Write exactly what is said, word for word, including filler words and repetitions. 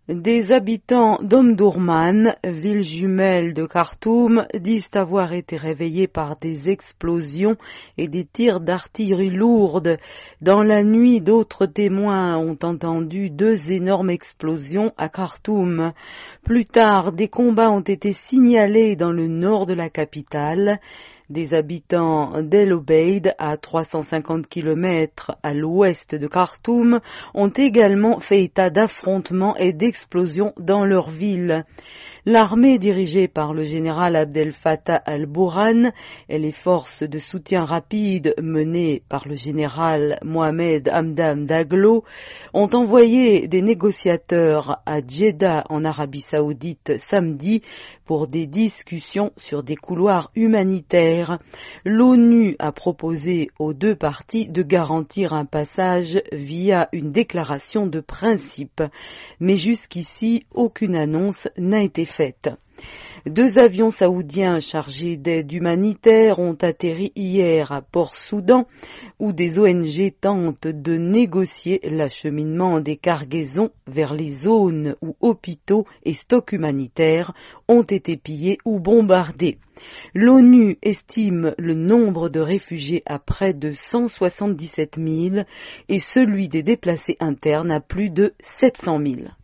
Des habitants d'Omdurman, ville jumelle de Khartoum, disent avoir été réveillés par des explosions et des tirs d'artillerie lourde. Dans la nuit, d'autres témoins ont entendu deux énormes explosions à Khartoum. Plus tard, des combats ont été signalés dans le nord de la capitale. Des habitants d'El Obeid, à trois cent cinquante kilomètres à l'ouest de Khartoum, ont également fait état d'affrontements et d'explosions dans leur ville. L'armée dirigée par le général Abdel Fattah al-Burhan et les forces de soutien rapide menées par le général Mohamed Hamdan Daglo ont envoyé des négociateurs à Djeddah en Arabie Saoudite samedi pour des discussions sur des couloirs humanitaires. L'ONU a proposé aux deux parties de garantir un passage via une déclaration de principe, mais jusqu'ici aucune annonce n'a été faite. Deux avions saoudiens chargés d'aide humanitaire ont atterri hier à Port-Soudan, où des O N G tentent de négocier l'acheminement des cargaisons vers les zones où hôpitaux et stocks humanitaires ont été pillés ou bombardés. L'ONU estime le nombre de réfugiés à près de cent soixante-dix-sept mille et celui des déplacés internes à plus de sept cent mille.